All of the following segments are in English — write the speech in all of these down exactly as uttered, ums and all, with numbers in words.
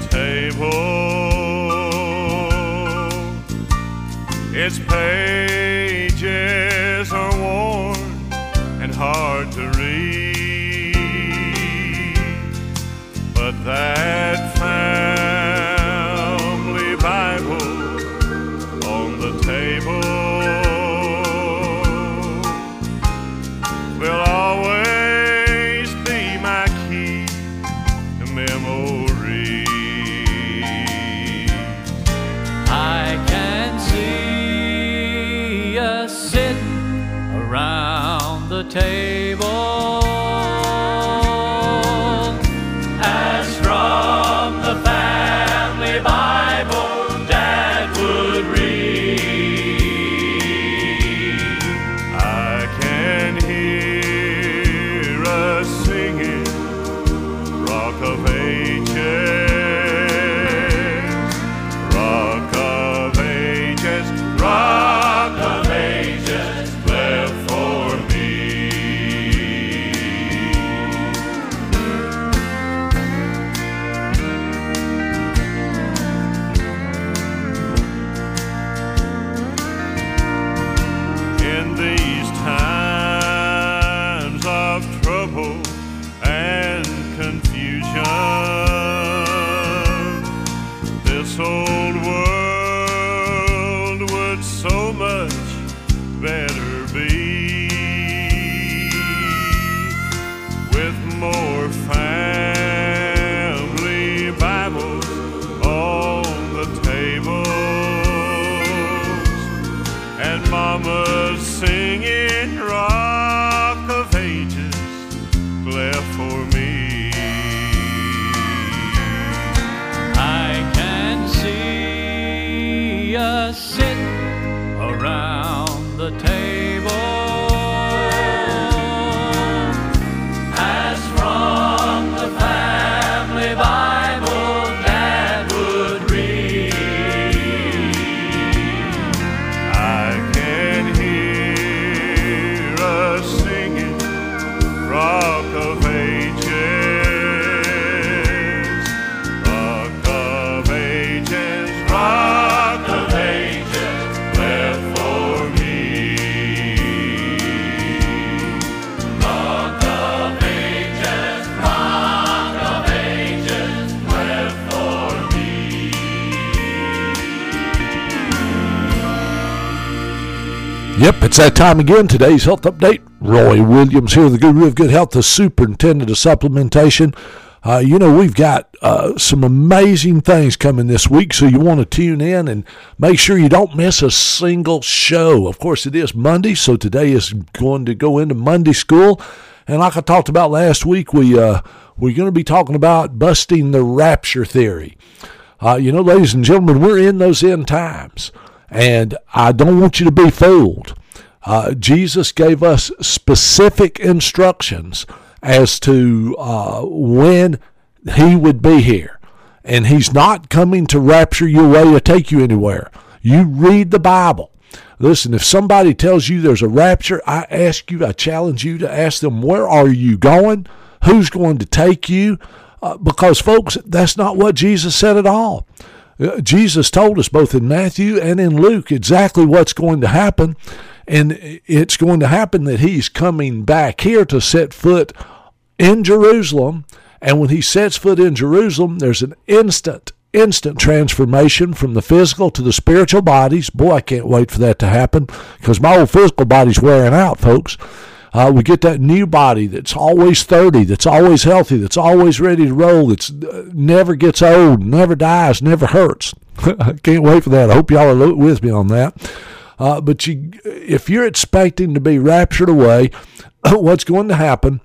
table. Its pages are worn and hard to read, but that family Bible on the table will always be my key to memory. I can see us sitting around the table as from the family Bible Dad would read. I can hear us singing Rock of Ages, Rock of Ages, Rock of Ages, left for me. In these times of trouble and confusion, this old world would so much better be with more family Bibles on the tables and mamas singing Rock of Ages left for me. I can see us sitting around the table as from the family Bible Dad would read. I can hear us singing Rock of Ages, Rock of Ages, Rock of Ages, left for me. Rock of Ages, Rock of Ages, left for me. Yep, it's that time again. Today's health update. Roy Williams here, the guru of good health, the superintendent of supplementation. Uh, you know, we've got uh, some amazing things coming this week, so you want to tune in and make sure you don't miss a single show. Of course, it is Monday, so today is going to go into Monday school. And like I talked about last week, we, uh, we're going to be talking about busting the rapture theory. Uh, you know, ladies and gentlemen, we're in those end times, and I don't want you to be fooled. Uh, Jesus gave us specific instructions as to uh, when he would be here. And he's not coming to rapture you away or take you anywhere. You read the Bible. Listen, if somebody tells you there's a rapture, I ask you, I challenge you to ask them, where are you going? Who's going to take you? Uh, because, folks, that's not what Jesus said at all. Uh, Jesus told us both in Matthew and in Luke exactly what's going to happen. And it's going to happen that he's coming back here to set foot in Jerusalem. And when he sets foot in Jerusalem, there's an instant, instant transformation from the physical to the spiritual bodies. Boy, I can't wait for that to happen because my old physical body's wearing out, folks. Uh, we get that new body that's always thirty, that's always healthy, that's always ready to roll, that's uh, never gets old, never dies, never hurts. I can't wait for that. I hope y'all are with me on that. Uh, but you, if you're expecting to be raptured away, what's going to happen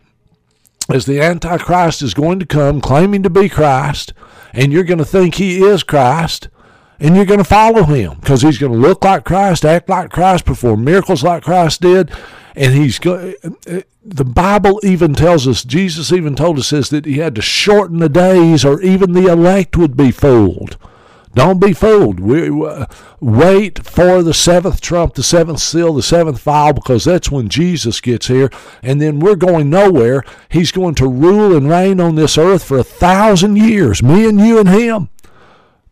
is the Antichrist is going to come claiming to be Christ, and you're going to think he is Christ, and you're going to follow him because he's going to look like Christ, act like Christ, perform miracles like Christ did. And he's go, the Bible even tells us, Jesus even told us this, that he had to shorten the days or even the elect would be fooled. Don't be fooled. We, uh, wait for the seventh trump, the seventh seal, the seventh vial, because that's when Jesus gets here. And then we're going nowhere. He's going to rule and reign on this earth for a thousand years, me and you and him.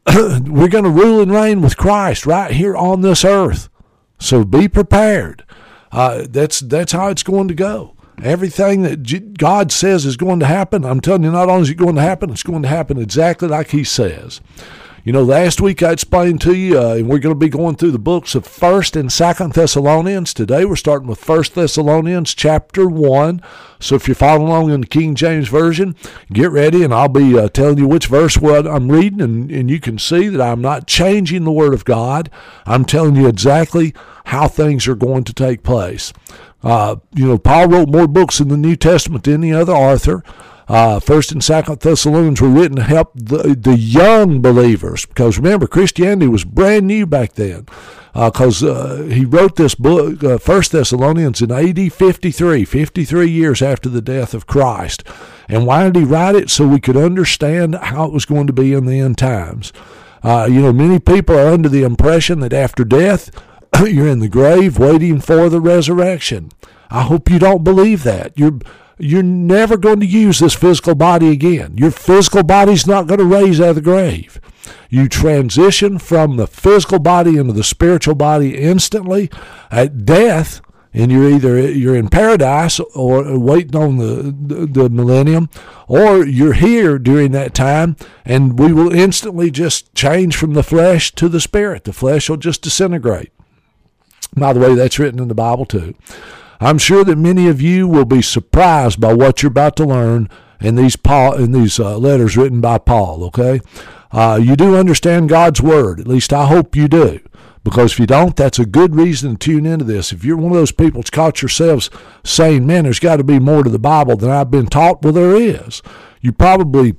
we're going to rule and reign with Christ right here on this earth. So be prepared. Uh, that's that's how it's going to go. Everything that God says is going to happen, I'm telling you, not only is it going to happen, it's going to happen exactly like he says. You know, last week I explained to you, uh, and we're going to be going through the books of First and Second Thessalonians. Today we're starting with First Thessalonians chapter one. So if you're following along in the King James Version, get ready, and I'll be uh, telling you which verse what I'm reading, and, and you can see that I'm not changing the Word of God. I'm telling you exactly how things are going to take place. Uh, you know, Paul wrote more books in the New Testament than any other author. Uh, First and Second Thessalonians were written to help the, the young believers, because remember, Christianity was brand new back then. Because uh, uh, he wrote this book, uh, First Thessalonians, in A D fifty-three, fifty-three years after the death of Christ. And why did he write it? So we could understand how it was going to be in the end times. Uh, you know, many people are under the impression that after death, you're in the grave waiting for the resurrection. I hope you don't believe that. You're You're never going to use this physical body again. Your physical body's not going to raise out of the grave. You transition from the physical body into the spiritual body instantly at death, and you're either you're in paradise or waiting on the, the, the millennium, or you're here during that time, and we will instantly just change from the flesh to the spirit. The flesh will just disintegrate. By the way, that's written in the Bible too. I'm sure that many of you will be surprised by what you're about to learn in these Paul in these uh, letters written by Paul. Okay, uh, you do understand God's word. At least I hope you do, because if you don't, that's a good reason to tune into this. If you're one of those people that's caught yourselves saying, "Man, there's got to be more to the Bible than I've been taught," well, there is. You probably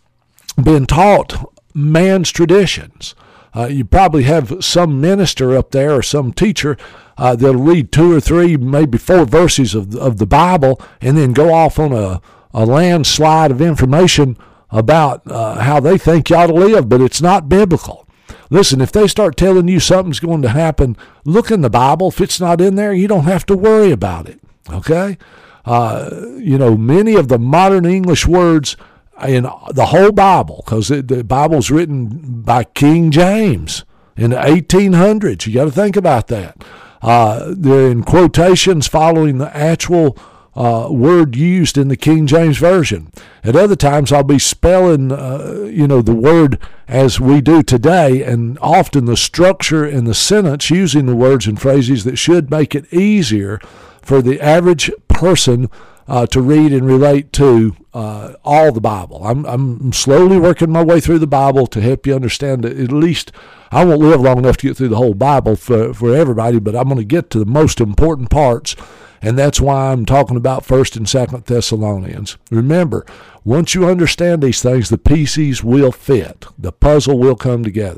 been taught man's traditions. Uh, you probably have some minister up there or some teacher uh, that'll read two or three, maybe four verses of, of the Bible and then go off on a, a landslide of information about uh, how they think you ought to live, but it's not biblical. Listen, if they start telling you something's going to happen, look in the Bible. If it's not in there, you don't have to worry about it, okay? Uh, you know, many of the modern English words in the whole Bible, because the Bible's written by King James in the eighteen hundreds. You got to think about that. Uh, they're in quotations following the actual uh, word used in the King James Version. At other times, I'll be spelling, uh, you know, the word as we do today, and often the structure in the sentence using the words and phrases that should make it easier for the average person Uh, to read and relate to uh, all the Bible. I'm, I'm slowly working my way through the Bible to help you understand that at least I won't live long enough to get through the whole Bible for, for everybody, but I'm going to get to the most important parts, and that's why I'm talking about First and Second Thessalonians. Remember, once you understand these things, the pieces will fit. The puzzle will come together.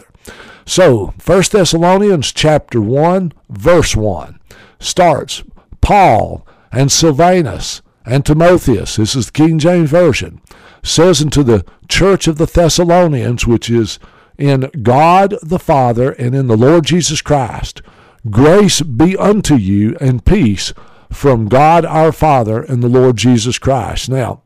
So, First Thessalonians chapter one, verse one starts, Paul and Silvanus and Timotheus, this is the King James Version, says unto the church of the Thessalonians, which is in God the Father and in the Lord Jesus Christ, grace be unto you and peace from God our Father and the Lord Jesus Christ. Now,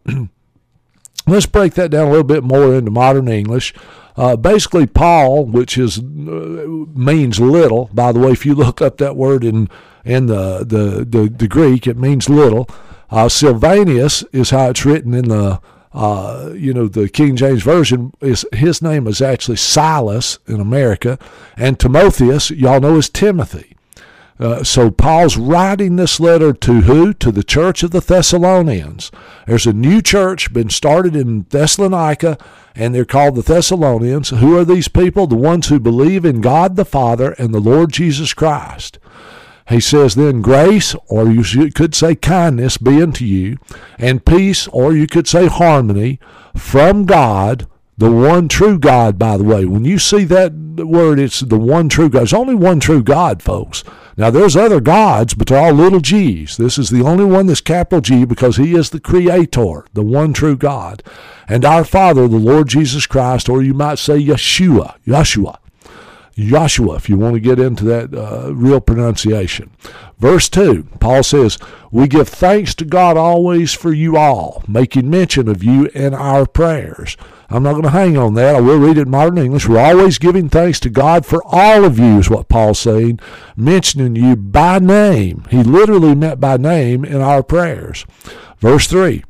let's break that down a little bit more into modern English. Uh, basically, Paul, which is uh, means little. By the way, if you look up that word in in the the the, the Greek, it means little. Uh, Silvanus is how it's written in the uh, you know the King James Version. Is his name is actually Silas in America, and Timotheus, y'all know, is Timothy. Uh, so Paul's writing this letter to who? To the church of the Thessalonians. There's a new church been started in Thessalonica, and they're called the Thessalonians. Who are these people? The ones who believe in God the Father and the Lord Jesus Christ. He says then grace, or you could say kindness, be unto you, and peace, or you could say harmony, from God, the one true God, by the way. When you see that word, it's the one true God. There's only one true God, folks. Now, there's other gods, but they're all little g's. This is the only one that's capital G because he is the creator, the one true God. And our Father, the Lord Jesus Christ, or you might say Yeshua, Yeshua. Joshua, if you want to get into that uh, real pronunciation. Verse two, Paul says, we give thanks to God always for you all, making mention of you in our prayers. I'm not going to hang on that. I will read it in modern English. We're always giving thanks to God for all of you, is what Paul's saying, mentioning you by name. He literally meant by name in our prayers. Verse three,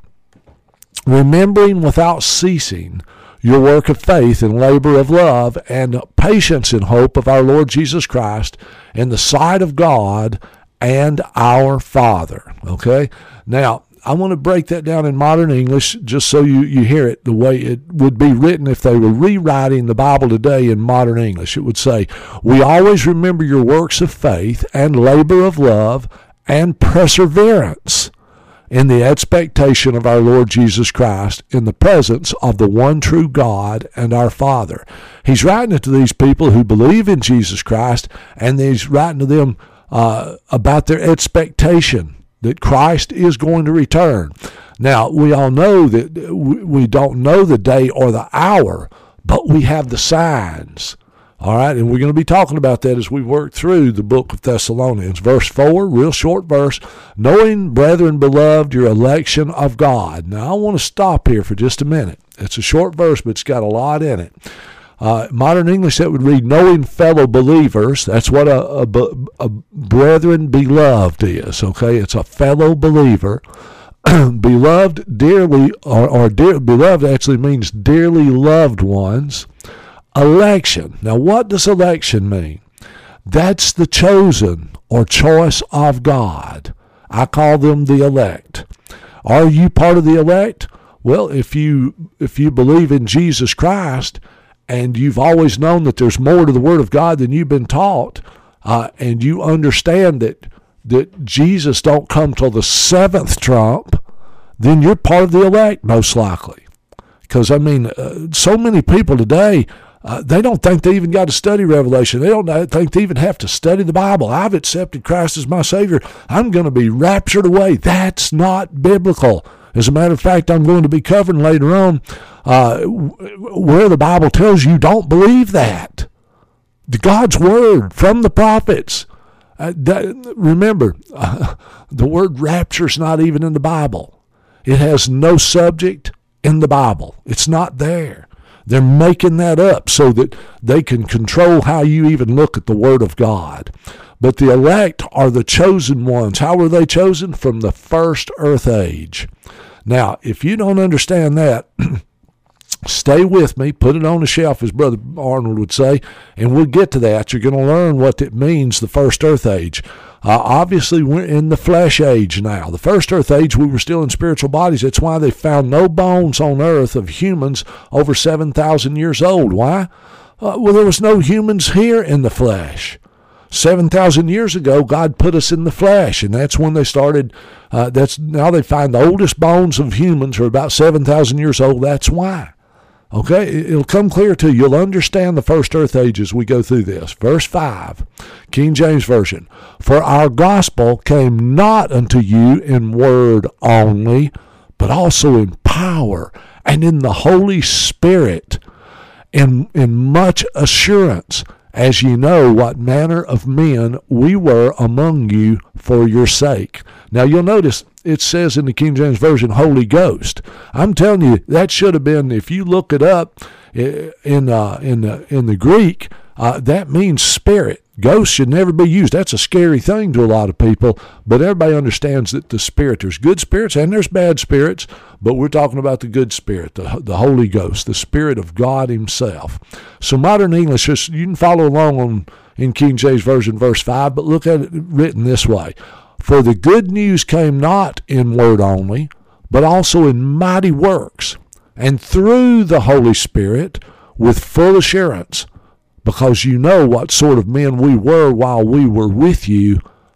remembering without ceasing your work of faith and labor of love and patience in hope of our Lord Jesus Christ in the sight of God and our Father. Okay? Now, I want to break that down in modern English just so you, you hear it the way it would be written if they were rewriting the Bible today in modern English. It would say, we always remember your works of faith and labor of love and perseverance in the expectation of our Lord Jesus Christ, in the presence of the one true God and our Father. He's writing it to these people who believe in Jesus Christ, and he's writing to them uh, about their expectation that Christ is going to return. Now, we all know that we don't know the day or the hour, but we have the signs. All right, and we're going to be talking about that as we work through the book of Thessalonians. Verse four, real short verse, knowing, brethren, beloved, your election of God. Now, I want to stop here for just a minute. It's a short verse, but it's got a lot in it. Uh, modern English, that would read, knowing fellow believers. That's what a, a, a brethren beloved is, okay? It's a fellow believer. Beloved, dearly, or, or dear, beloved actually means dearly loved ones. Election. Now, what does election mean? That's the chosen or choice of God. I call them the elect. Are you part of the elect? Well, if you if you believe in Jesus Christ and you've always known that there's more to the Word of God than you've been taught, uh, and you understand that that Jesus don't come till the seventh trump, then you're part of the elect, most likely. Because, I mean, uh, so many people today, Uh, they don't think they even got to study Revelation. They don't think they even have to study the Bible. I've accepted Christ as my Savior. I'm going to be raptured away. That's not biblical. As a matter of fact, I'm going to be covering later on uh, where the Bible tells you don't believe that. The God's Word from the prophets. Uh, that, remember, uh, the word rapture is not even in the Bible. It has no subject in the Bible. It's not there. They're making that up so that they can control how you even look at the Word of God. But the elect are the chosen ones. How were they chosen? From the first earth age. Now, if you don't understand that, stay with me, put it on the shelf, as Brother Arnold would say, and we'll get to that. You're going to learn what it means, the first earth age. Uh, obviously, we're in the flesh age now. The first earth age, we were still in spiritual bodies. That's why they found no bones on earth of humans over seven thousand years old. Why? Uh, well, there was no humans here in the flesh. seven thousand years ago, God put us in the flesh, and that's when they started. Uh, that's now they find the oldest bones of humans are about seven thousand years old. That's why. Okay, it'll come clear to you. You'll understand the first earth age as we go through this. Verse five, King James Version. For our gospel came not unto you in word only, but also in power and in the Holy Spirit, in, in much assurance, as ye know what manner of men we were among you for your sake. Now you'll notice it says in the King James Version, Holy Ghost. I'm telling you, that should have been, if you look it up in uh, in the in the Greek, uh, that means spirit. Ghost should never be used. That's a scary thing to a lot of people, but everybody understands that the spirit, there's good spirits and there's bad spirits, but we're talking about the good spirit, the, the Holy Ghost, the Spirit of God Himself. So modern English, you can follow along on in King James Version, verse five, but look at it written this way. For the good news came not in word only, but also in mighty works, and through the Holy Spirit with full assurance, because you know what sort of men we were while we were with you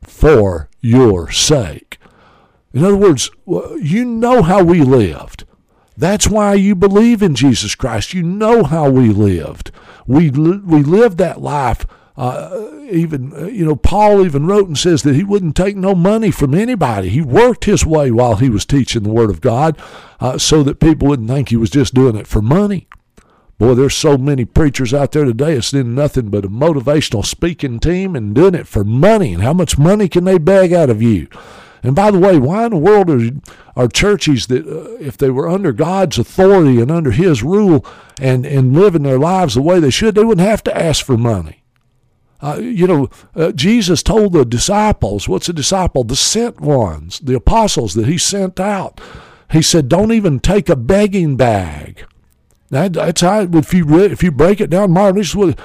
for your sake. In other words, you know how we lived. That's why you believe in Jesus Christ. You know how we lived. We we lived that life. Uh, even, uh, you know, Paul even wrote and says that he wouldn't take no money from anybody. He worked his way while he was teaching the Word of God uh, so that people wouldn't think he was just doing it for money. Boy, there's so many preachers out there today. It's in nothing but a motivational speaking team and doing it for money. And how much money can they beg out of you? And by the way, why in the world are, are churches that, uh, if they were under God's authority and under his rule and, and living their lives the way they should, they wouldn't have to ask for money? Uh, you know, uh, Jesus told the disciples, what's a disciple? The sent ones, the apostles that he sent out. He said, don't even take a begging bag. That, that's how, if you if you break it down, Martin,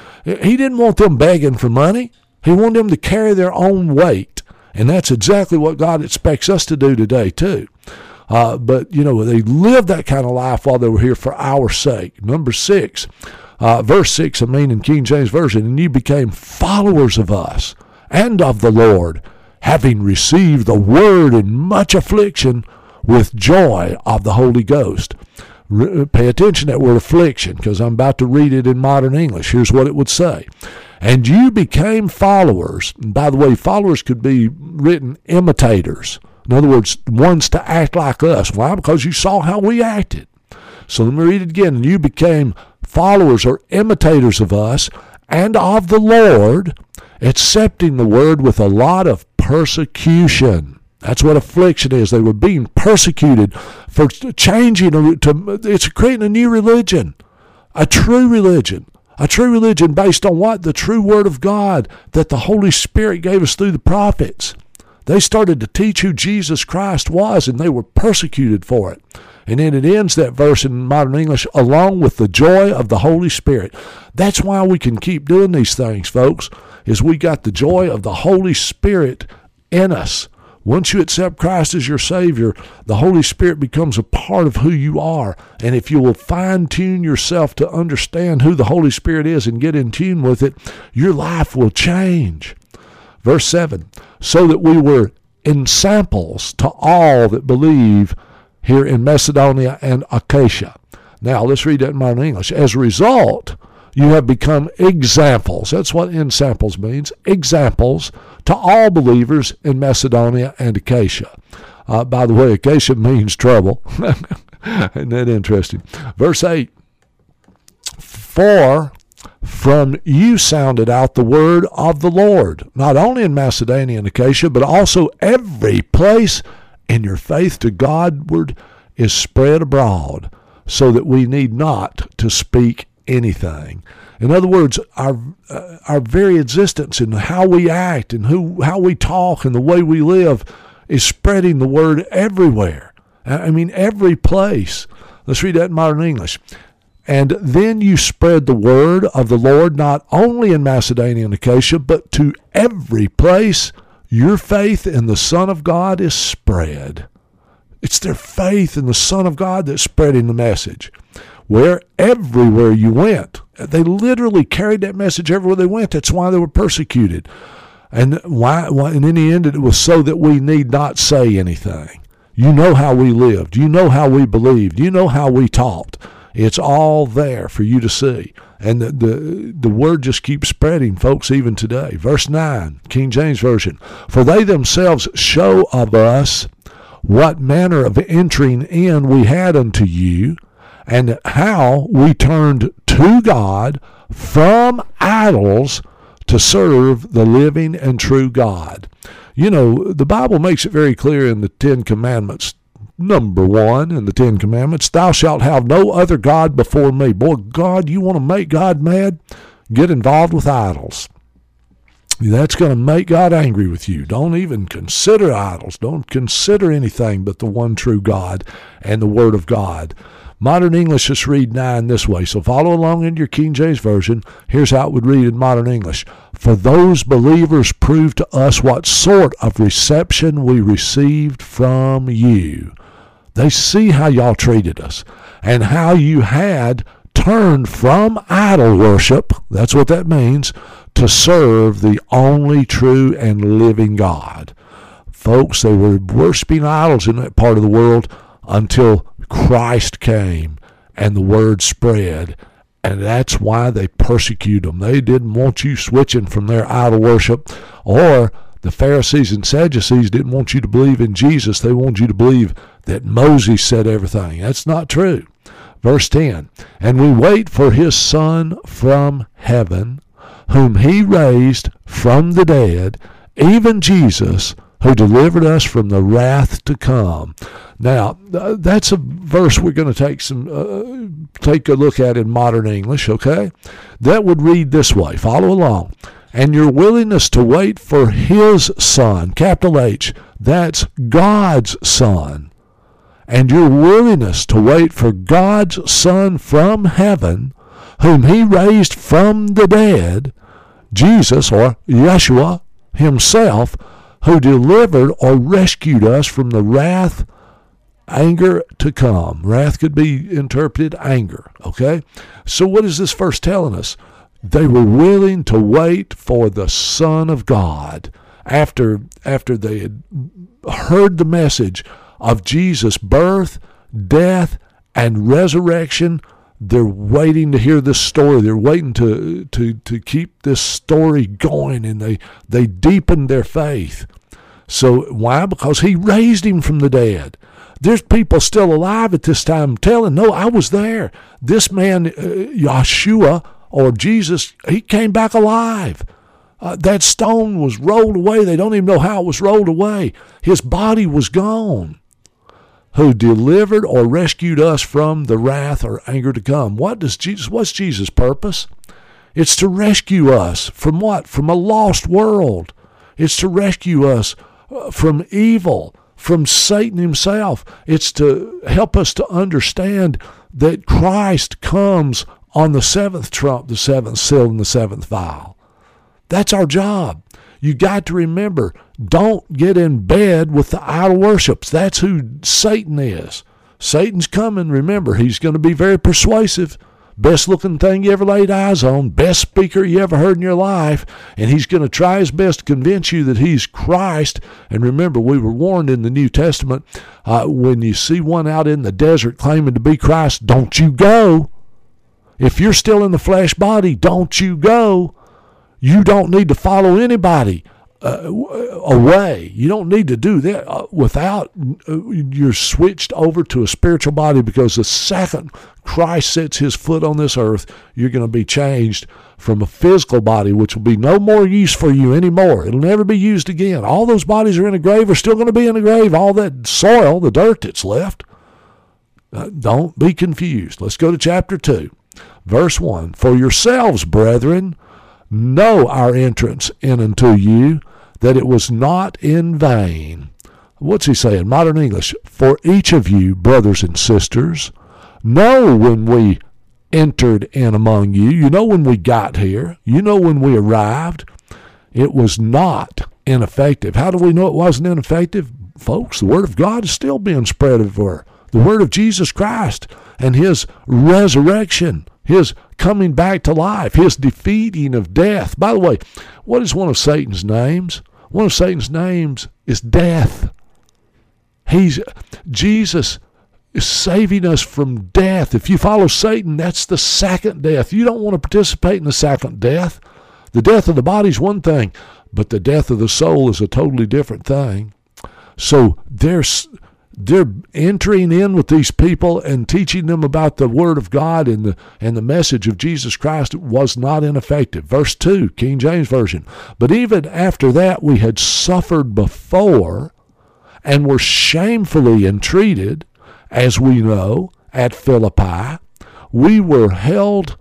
he didn't want them begging for money. He wanted them to carry their own weight. And that's exactly what God expects us to do today, too. Uh, but, you know, they lived that kind of life while they were here for our sake. Number six, uh, verse six, I mean, in King James Version, and you became followers of us and of the Lord, having received the word in much affliction with joy of the Holy Ghost. Re- pay attention to that word affliction, because I'm about to read it in modern English. Here's what it would say. And you became followers. And by the way, followers could be written imitators. In other words, ones to act like us. Why? Because you saw how we acted. So let me read it again. And you became followers or imitators of us and of the Lord, accepting the word with a lot of persecution. That's what affliction is. They were being persecuted for changing. To, it's creating a new religion, a true religion. A true religion based on what? The true word of God that the Holy Spirit gave us through the prophets. They started to teach who Jesus Christ was, and they were persecuted for it. And then it ends that verse in modern English, along with the joy of the Holy Spirit. That's why we can keep doing these things, folks, is we got the joy of the Holy Spirit in us. Once you accept Christ as your Savior, the Holy Spirit becomes a part of who you are. And if you will fine-tune yourself to understand who the Holy Spirit is and get in tune with it, your life will change. Verse seven, so that we were ensamples to all that believe here in Macedonia and Achaia. Now, let's read that in modern English. As a result, you have become examples. That's what ensamples means. Examples to all believers in Macedonia and Achaia. Uh, by the way, Achaia means trouble. Isn't that interesting? Verse eight. For from you sounded out the word of the Lord, not only in Macedonia and Achaia, but also every place, and your faith to Godward is spread abroad, so that we need not to speak anything. In other words, our uh, our very existence and how we act and who how we talk and the way we live is spreading the word everywhere. I mean, every place. Let's read that in modern English. And then you spread the word of the Lord not only in Macedonia and Achaia, but to every place. Your faith in the Son of God is spread. It's their faith in the Son of God that's spreading the message. Where everywhere you went, they literally carried that message everywhere they went. That's why they were persecuted. And why? why and in the end, it was so that we need not say anything. You know how we lived. You know how we believed. You know how we taught. It's all there for you to see. And the, the, the word just keeps spreading, folks, even today. Verse nine, King James Version. For they themselves show of us what manner of entering in we had unto you, and how we turned to God from idols to serve the living and true God. You know, the Bible makes it very clear in the Ten Commandments. Number one in the Ten Commandments, thou shalt have no other God before me. Boy, God, you want to make God mad? Get involved with idols. That's going to make God angry with you. Don't even consider idols. Don't consider anything but the one true God and the Word of God. Modern English just read nine this way, so follow along in your King James Version. Here's how it would read in modern English. For those believers proved to us what sort of reception we received from you. They see how y'all treated us and how you had turned from idol worship, that's what that means, to serve the only true and living God. Folks, they were worshiping idols in that part of the world until Christ came and the word spread, and that's why they persecute them. They didn't want you switching from their idol worship, or the Pharisees and Sadducees didn't want you to believe in Jesus. They wanted you to believe that Moses said everything. That's not true. Verse ten, and we wait for his Son from heaven, whom he raised from the dead, even Jesus, who delivered us from the wrath to come. Now, uh, that's a verse we're going to take some uh, take a look at in modern English, okay? That would read this way. Follow along. And your willingness to wait for his Son, capital H, that's God's Son. And your willingness to wait for God's Son from heaven, whom he raised from the dead, Jesus, or Yeshua himself, who delivered or rescued us from the wrath, anger to come. Wrath could be interpreted anger, okay? So what is this verse telling us? They were willing to wait for the Son of God after, after they had heard the message of Jesus' birth, death, and resurrection. They're waiting to hear this story. They're waiting to to to keep this story going, and they they deepened their faith. So why? Because he raised him from the dead. There's people still alive at this time telling, no, I was there. This man, uh, Yeshua, or Jesus, he came back alive. Uh, that stone was rolled away. They don't even know how it was rolled away. His body was gone. Who delivered or rescued us from the wrath or anger to come. What does Jesus, what's Jesus' purpose? It's to rescue us from what? From a lost world. It's to rescue us from evil, from Satan himself. It's to help us to understand that Christ comes on the seventh trump, the seventh seal, and the seventh vial. That's our job. You got to remember, don't get in bed with the idol worships. That's who Satan is. Satan's coming. Remember, he's going to be very persuasive. Best looking thing you ever laid eyes on. Best speaker you ever heard in your life. And he's going to try his best to convince you that he's Christ. And remember, we were warned in the New Testament, uh, when you see one out in the desert claiming to be Christ, don't you go. If you're still in the flesh body, don't you go. You don't need to follow anybody uh, away. You don't need to do that uh, without uh, you're switched over to a spiritual body, because the second Christ sets his foot on this earth, you're going to be changed from a physical body, which will be no more use for you anymore. It'll never be used again. All those bodies are in a grave are still going to be in a grave. All that soil, the dirt that's left. Uh, don't be confused. Let's go to chapter two, verse one. For yourselves, brethren, know our entrance in unto you, that it was not in vain. What's he saying? Modern English. For each of you, brothers and sisters, know when we entered in among you. You know when we got here. You know when we arrived. It was not ineffective. How do we know it wasn't ineffective? Folks, the Word of God is still being spread everywhere. The Word of Jesus Christ and his resurrection, his coming back to life, his defeating of death. By the way, what is one of Satan's names? One of Satan's names is death. He's Jesus is saving us from death. If you follow Satan, that's the second death. You don't want to participate in the second death. The death of the body is one thing, but the death of the soul is a totally different thing. So there's They're entering in with these people and teaching them about the Word of God, and the and the message of Jesus Christ was not ineffective. Verse two, King James Version. But even after that we had suffered before and were shamefully entreated, as we know, at Philippi, we were held,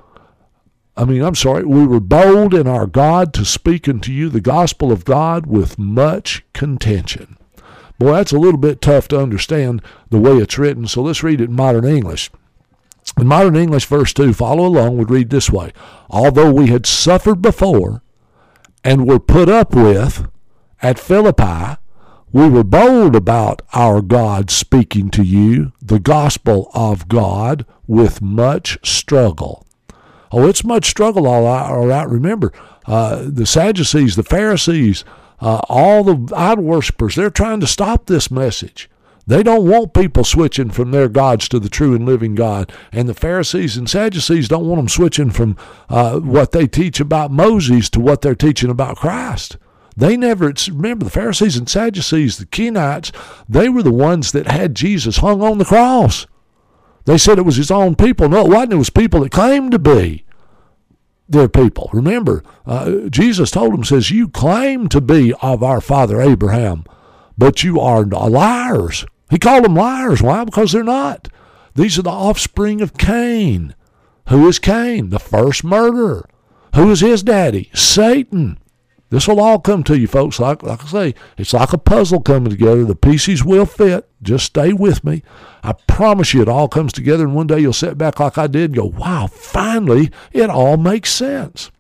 I mean, I'm sorry, we were bold in our God to speak unto you the gospel of God with much contention. Boy, that's a little bit tough to understand the way it's written, so let's read it in modern English. In modern English, verse two, follow along, would read this way. Although we had suffered before and were put up with at Philippi, we were bold about our God speaking to you the gospel of God with much struggle. Oh, it's much struggle all out. All right. Remember, uh, the Sadducees, the Pharisees, Uh, all the idol worshippers, they're trying to stop this message. They don't want people switching from their gods to the true and living God. And the Pharisees and Sadducees don't want them switching from uh, what they teach about Moses to what they're teaching about Christ. They never, it's, remember, the Pharisees and Sadducees, the Kenites, they were the ones that had Jesus hung on the cross. They said it was his own people. No, it wasn't. It was people that claimed to be their people. Remember, uh, Jesus told them, says, you claim to be of our father Abraham, but you are liars. He called them liars. Why? Because they're not. These are the offspring of Cain. Who is Cain? The first murderer. Who is his daddy? Satan. This will all come to you, folks. Like, like I say, it's like a puzzle coming together. The pieces will fit. Just stay with me. I promise you it all comes together, and one day you'll sit back like I did and go, wow, finally, it all makes sense.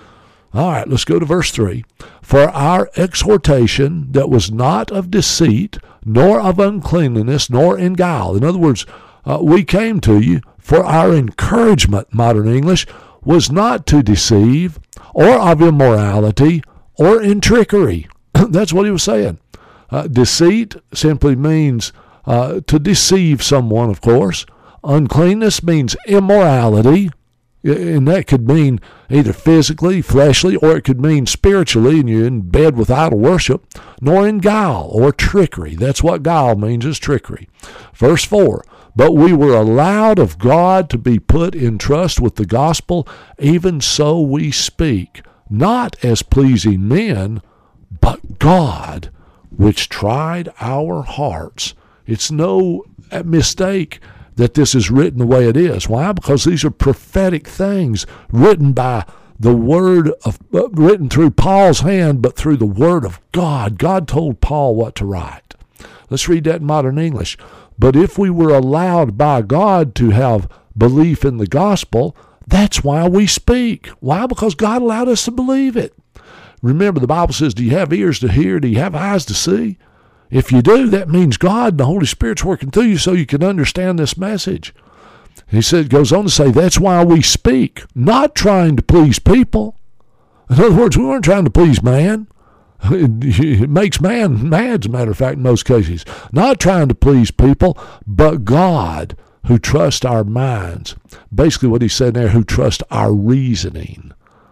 All right, let's go to verse three. For our exhortation that was not of deceit, nor of uncleanliness, nor in guile. In other words, uh, we came to you for our encouragement, modern English, was not to deceive, or of immorality, or in trickery. That's what he was saying. Uh, deceit simply means uh, to deceive someone, of course. Uncleanness means immorality, and that could mean either physically, fleshly, or it could mean spiritually, and you're in bed with idol worship, nor in guile or trickery. That's what guile means, is trickery. Verse four, but we were allowed of God to be put in trust with the gospel, even so we speak, not as pleasing men, but God, which tried our hearts. It's no mistake that this is written the way it is. Why? Because these are prophetic things written by the word of, uh, written through Paul's hand, but through the word of God. God told Paul what to write. Let's read that in modern English. But if we were allowed by God to have belief in the gospel, that's why we speak. Why? Because God allowed us to believe it. Remember, the Bible says, do you have ears to hear? Do you have eyes to see? If you do, that means God and the Holy Spirit's working through you so you can understand this message. He said, goes on to say, that's why we speak, not trying to please people. In other words, we weren't trying to please man. It makes man mad, as a matter of fact, in most cases. Not trying to please people, but God, who trusts our minds. Basically what he said there, who trusts our reasoning.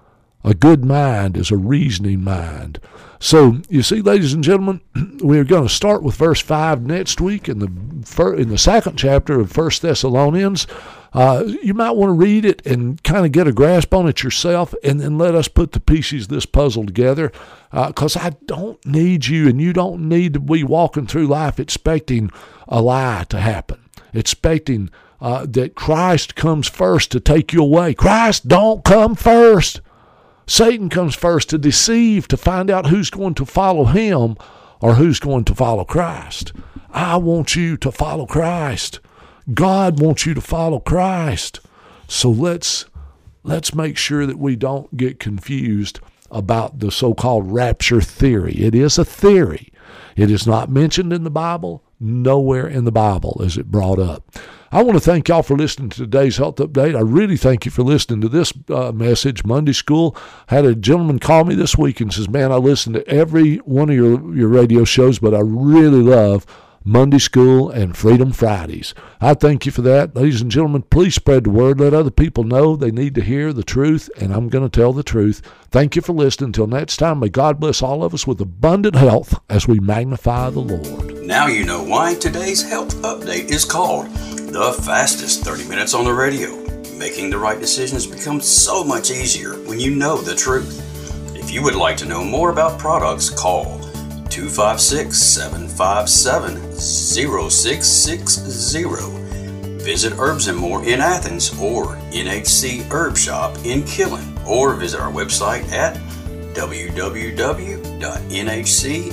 A good mind is a reasoning mind. So, you see, ladies and gentlemen, we're going to start with verse five next week in the in the second chapter of First Thessalonians. Uh, you might want to read it and kind of get a grasp on it yourself, and then let us put the pieces of this puzzle together, because uh, I don't need you, and you don't need to be walking through life expecting a lie to happen, expecting uh, that Christ comes first to take you away. Christ don't come first. Satan comes first to deceive, to find out who's going to follow him or who's going to follow Christ. I want you to follow Christ. God wants you to follow Christ. So let's let's make sure that we don't get confused about the so-called rapture theory. It is a theory. It is not mentioned in the Bible. Nowhere in the Bible is it brought up. I want to thank y'all for listening to today's Health Update. I really thank you for listening to this uh, message. Monday School had a gentleman call me this week and says, man, I listen to every one of your, your radio shows, but I really love Monday School and Freedom Fridays. I thank you for that. Ladies and gentlemen, please spread the word. Let other people know they need to hear the truth, and I'm going to tell the truth. Thank you for listening. Until next time, may God bless all of us with abundant health as we magnify the Lord. Now you know why today's Health Update is called the fastest thirty minutes on the radio. Making the right decisions becomes so much easier when you know the truth. If you would like to know more about products, call two five six, seven five seven, zero six six zero. Visit Herbs and More in Athens or N H C Herb Shop in Killen, or visit our website at w w w dot n h c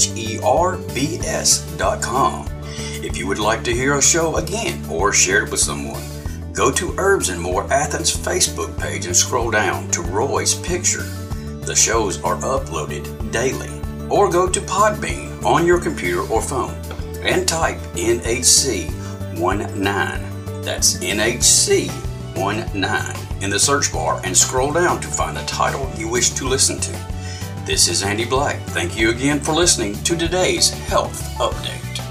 herbs dot com. If you would like to hear a show again or share it with someone, go to Herbs and More Athens Facebook page and scroll down to Roy's picture. The shows are uploaded daily. Or go to Podbean on your computer or phone and type N H C nineteen. That's N H C nineteen in the search bar and scroll down to find the title you wish to listen to. This is Andy Black. Thank you again for listening to today's Health Update.